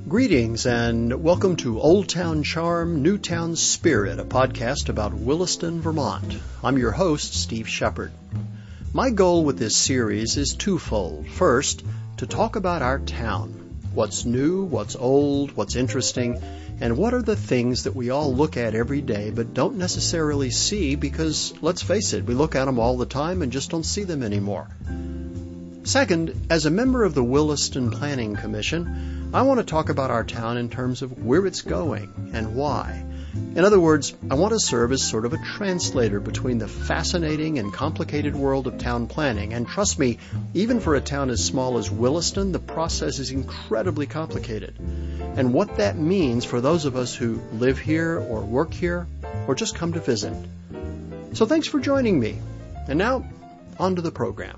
Greetings and welcome to Old Town Charm, New Town Spirit, a podcast about Williston, Vermont. I'm your host, Steve Shepard. My goal with this series is twofold. First, to talk about our town. What's new, what's old, what's interesting, and what are the things that we all look at every day but don't necessarily see because, let's face it, we look at them all the time and just don't see them anymore. Second, as a member of the Williston Planning Commission, I want to talk about our town in terms of where it's going and why. In other words, I want to serve as sort of a translator between the fascinating and complicated world of town planning. And trust me, even for a town as small as Williston, the process is incredibly complicated. And what that means for those of us who live here or work here or just come to visit. So thanks for joining me. And now, on to the program.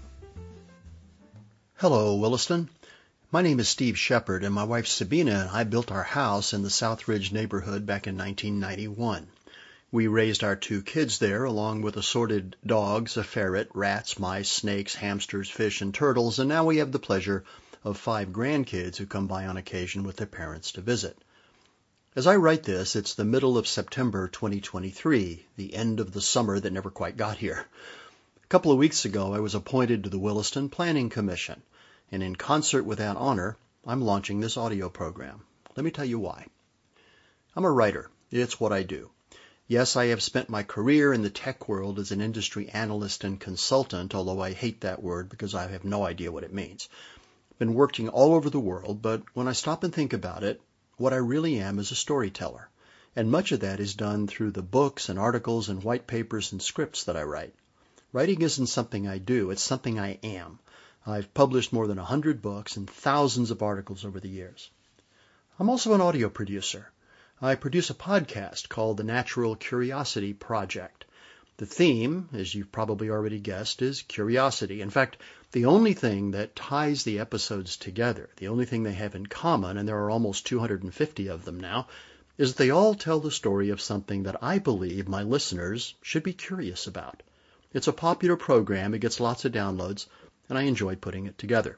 Hello, Williston. My name is Steve Shepard, and my wife Sabina and I built our house in the Southridge neighborhood back in 1991. We raised our 2 kids there, along with assorted dogs, a ferret, rats, mice, snakes, hamsters, fish, and turtles, and now we have the pleasure of 5 grandkids who come by on occasion with their parents to visit. As I write this, it's the middle of September 2023, the end of the summer that never quite got here. A couple of weeks ago, I was appointed to the Williston Planning Commission. And in concert with that honor, I'm launching this audio program. Let me tell you why. I'm a writer. It's what I do. Yes, I have spent my career in the tech world as an industry analyst and consultant, although I hate that word because I have no idea what it means. Been working all over the world, but when I stop and think about it, what I really am is a storyteller. And much of that is done through the books and articles and white papers and scripts that I write. Writing isn't something I do, it's something I am. I've published more than 100 books and thousands of articles over the years. I'm also an audio producer. I produce a podcast called The Natural Curiosity Project. The theme, as you've probably already guessed, is curiosity. In fact, the only thing that ties the episodes together, the only thing they have in common, and there are almost 250 of them now, is that they all tell the story of something that I believe my listeners should be curious about. It's a popular program. It gets lots of downloads. And I enjoy putting it together.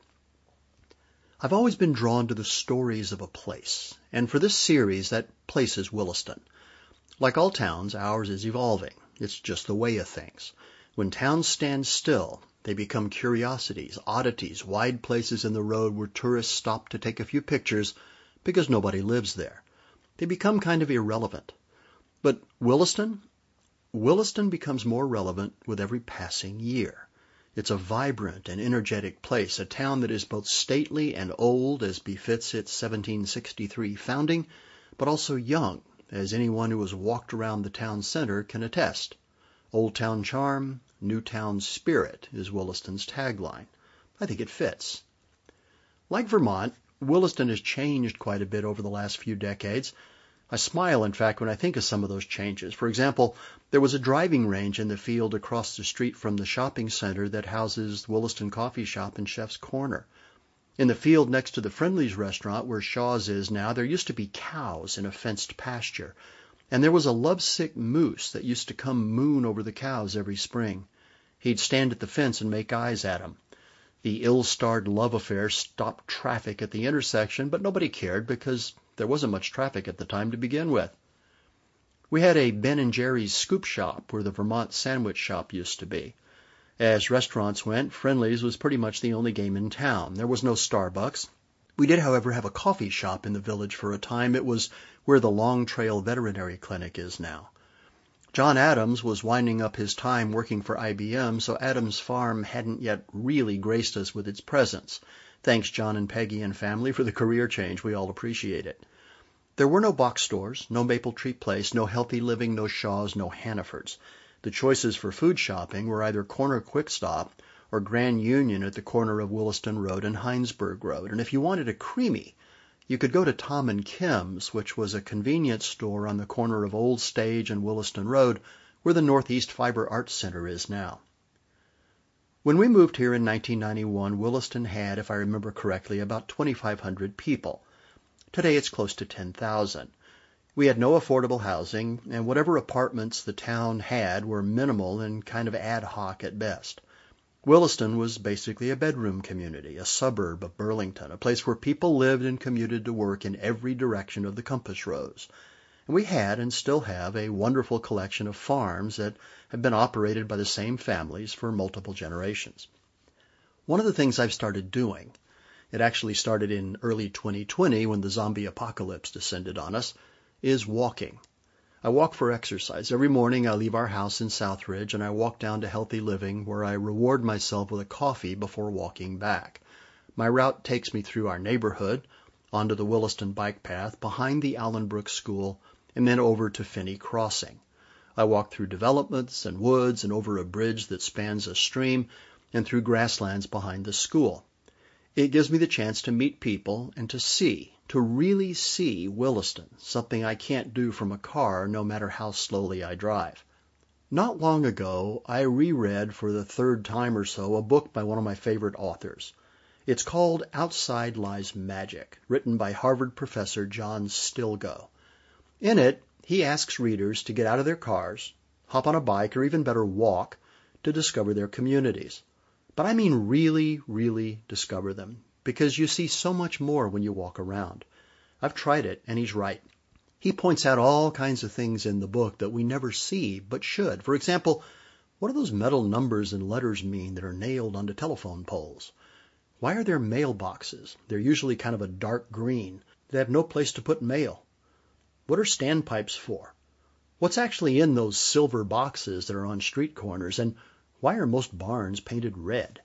I've always been drawn to the stories of a place, and for this series, that place is Williston. Like all towns, ours is evolving. It's just the way of things. When towns stand still, they become curiosities, oddities, wide places in the road where tourists stop to take a few pictures because nobody lives there. They become kind of irrelevant. But Williston becomes more relevant with every passing year. It's a vibrant and energetic place, a town that is both stately and old as befits its 1763 founding, but also young, as anyone who has walked around the town center can attest. Old Town Charm, New Town Spirit is Williston's tagline. I think it fits. Like Vermont, Williston has changed quite a bit over the last few decades. I smile, in fact, when I think of some of those changes. For example, there was a driving range in the field across the street from the shopping center that houses Williston Coffee Shop and Chef's Corner. In the field next to the Friendly's restaurant, where Shaw's is now, there used to be cows in a fenced pasture. And there was a lovesick moose that used to come moon over the cows every spring. He'd stand at the fence and make eyes at them. The ill-starred love affair stopped traffic at the intersection, but nobody cared because there wasn't much traffic at the time to begin with. We had a Ben & Jerry's scoop shop where the Vermont sandwich shop used to be. As restaurants went, Friendly's was pretty much the only game in town. There was no Starbucks. We did, however, have a coffee shop in the village for a time. It was where the Long Trail Veterinary Clinic is now. John Adams was winding up his time working for IBM, so Adams Farm hadn't yet really graced us with its presence. Thanks, John and Peggy and family, for the career change. We all appreciate it. There were no box stores, no Maple Tree Place, no Healthy Living, no Shaw's, no Hannafords. The choices for food shopping were either Corner Quick Stop or Grand Union at the corner of Williston Road and Heinsberg Road. And if you wanted a creamy, you could go to Tom and Kim's, which was a convenience store on the corner of Old Stage and Williston Road, where the Northeast Fiber Arts Center is now. When we moved here in 1991, Williston had, if I remember correctly, about 2,500 people. Today it's close to 10,000. We had no affordable housing, and whatever apartments the town had were minimal and kind of ad hoc at best. Williston was basically a bedroom community, a suburb of Burlington, a place where people lived and commuted to work in every direction of the compass rose. And we had and still have a wonderful collection of farms that have been operated by the same families for multiple generations. One of the things I've started doing, it actually started in early 2020 when the zombie apocalypse descended on us, is walking. I walk for exercise. Every morning I leave our house in Southridge and I walk down to Healthy Living where I reward myself with a coffee before walking back. My route takes me through our neighborhood, onto the Williston bike path, behind the Allenbrook School, and then over to Finney Crossing. I walk through developments and woods and over a bridge that spans a stream and through grasslands behind the school. It gives me the chance to meet people and to really see Williston, something I can't do from a car no matter how slowly I drive. Not long ago, I reread for the third time or so a book by one of my favorite authors. It's called Outside Lies Magic, written by Harvard professor John Stilgoe. In it, he asks readers to get out of their cars, hop on a bike, or even better, walk, to discover their communities. But I mean really, really discover them, because you see so much more when you walk around. I've tried it, and he's right. He points out all kinds of things in the book that we never see, but should. For example, what do those metal numbers and letters mean that are nailed onto telephone poles? Why are there mailboxes? They're usually kind of a dark green. They have no place to put mail. What are standpipes for? What's actually in those silver boxes that are on street corners? And why are most barns painted red?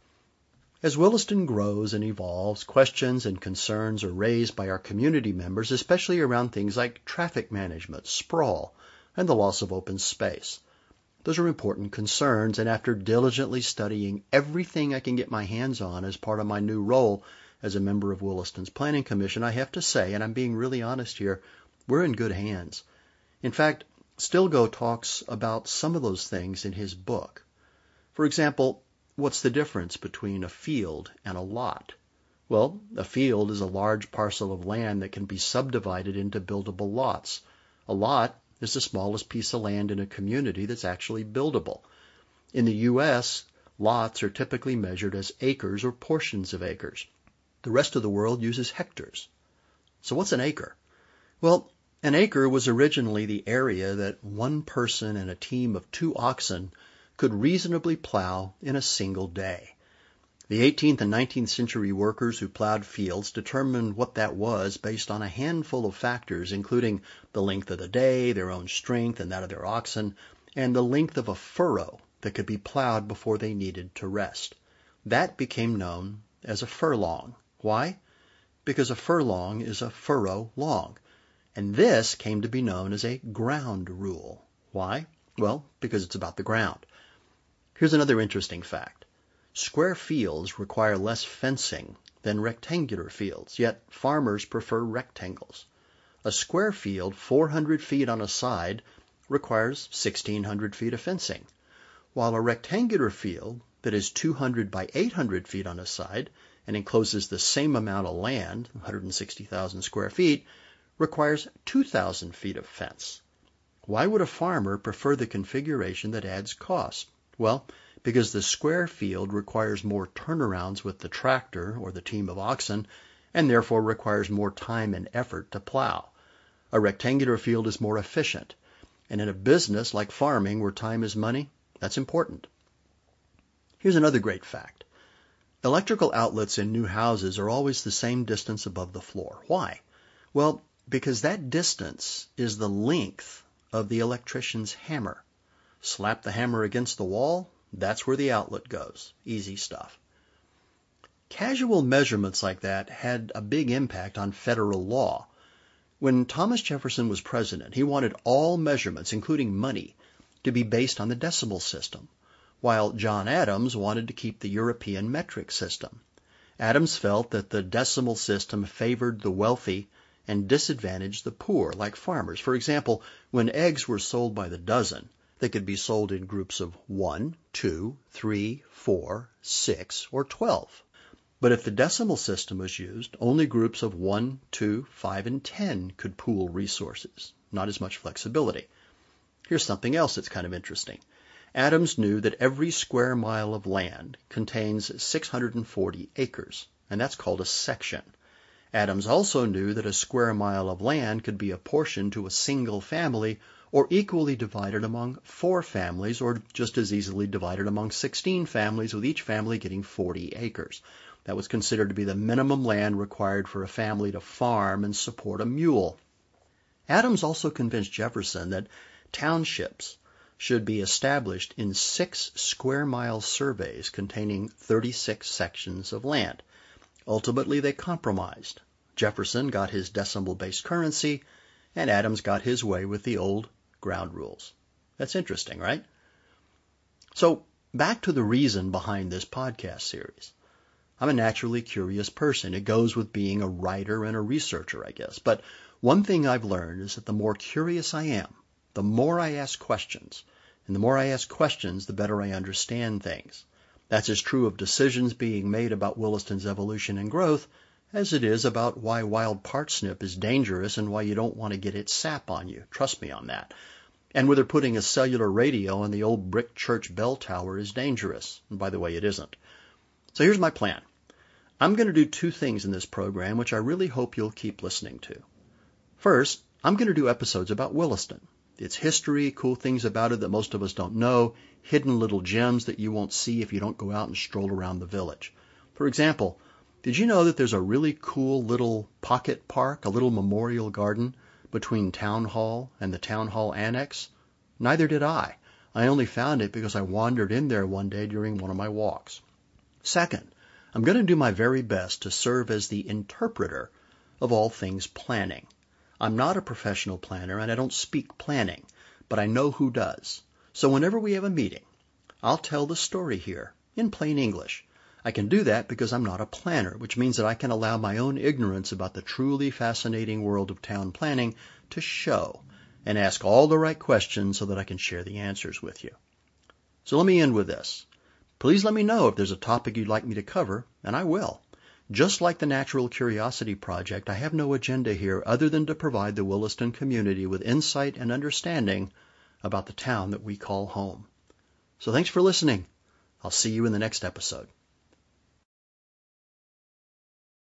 As Williston grows and evolves, questions and concerns are raised by our community members, especially around things like traffic management, sprawl, and the loss of open space. Those are important concerns, and after diligently studying everything I can get my hands on as part of my new role as a member of Williston's Planning Commission, I have to say, and I'm being really honest here, we're in good hands. In fact, Stilgoe talks about some of those things in his book. For example, what's the difference between a field and a lot? Well, a field is a large parcel of land that can be subdivided into buildable lots. A lot is the smallest piece of land in a community that's actually buildable. In the U.S., lots are typically measured as acres or portions of acres. The rest of the world uses hectares. So what's an acre? Well, an acre was originally the area that one person and a team of 2 oxen could reasonably plow in a single day. The 18th and 19th century workers who plowed fields determined what that was based on a handful of factors, including the length of the day, their own strength and that of their oxen, and the length of a furrow that could be plowed before they needed to rest. That became known as a furlong. Why? Because a furlong is a furrow long. And this came to be known as a ground rule. Why? Well, because it's about the ground. Here's another interesting fact. Square fields require less fencing than rectangular fields, yet farmers prefer rectangles. A square field 400 feet on a side requires 1,600 feet of fencing, while a rectangular field that is 200 by 800 feet on a side and encloses the same amount of land, 160,000 square feet, requires 2,000 feet of fence. Why would a farmer prefer the configuration that adds cost? Well, because the square field requires more turnarounds with the tractor or the team of oxen, and therefore requires more time and effort to plow. A rectangular field is more efficient, and in a business like farming where time is money, that's important. Here's another great fact. Electrical outlets in new houses are always the same distance above the floor. Why? Well, because that distance is the length of the electrician's hammer. Slap the hammer against the wall, that's where the outlet goes. Easy stuff. Casual measurements like that had a big impact on federal law. When Thomas Jefferson was president, he wanted all measurements, including money, to be based on the decimal system, while John Adams wanted to keep the European metric system. Adams felt that the decimal system favored the wealthy and disadvantaged the poor, like farmers. For example, when eggs were sold by the dozen, they could be sold in groups of 1, 2, 3, 4, 6, or 12. But if the decimal system was used, only groups of 1, 2, 5, and 10 could pool resources. Not as much flexibility. Here's something else that's kind of interesting. Adams knew that every square mile of land contains 640 acres, and that's called a section. Adams also knew that a square mile of land could be apportioned to a single family or equally divided among 4 families, or just as easily divided among 16 families, with each family getting 40 acres. That was considered to be the minimum land required for a family to farm and support a mule. Adams also convinced Jefferson that townships should be established in 6 square mile surveys containing 36 sections of land. Ultimately, they compromised. Jefferson got his decimal-based currency, and Adams got his way with the old ground rules. That's interesting, right? So, back to the reason behind this podcast series. I'm a naturally curious person. It goes with being a writer and a researcher, I guess. But one thing I've learned is that the more curious I am, the more I ask questions. And the more I ask questions, the better I understand things. That's as true of decisions being made about Williston's evolution and growth as it is about why wild parsnip is dangerous and why you don't want to get its sap on you. Trust me on that. And whether putting a cellular radio on the old brick church bell tower is dangerous. And by the way, it isn't. So here's my plan. I'm going to do 2 things in this program which I really hope you'll keep listening to. First, I'm going to do episodes about Williston. Its history, cool things about it that most of us don't know, hidden little gems that you won't see if you don't go out and stroll around the village. For example, did you know that there's a really cool little pocket park, a little memorial garden between Town Hall and the Town Hall Annex? Neither did I. I only found it because I wandered in there one day during one of my walks. Second, I'm going to do my very best to serve as the interpreter of all things planning. I'm not a professional planner and I don't speak planning, but I know who does. So whenever we have a meeting, I'll tell the story here in plain English. I can do that because I'm not a planner, which means that I can allow my own ignorance about the truly fascinating world of town planning to show and ask all the right questions so that I can share the answers with you. So let me end with this. Please let me know if there's a topic you'd like me to cover, and I will. Just like the Natural Curiosity Project, I have no agenda here other than to provide the Williston community with insight and understanding about the town that we call home. So thanks for listening. I'll see you in the next episode.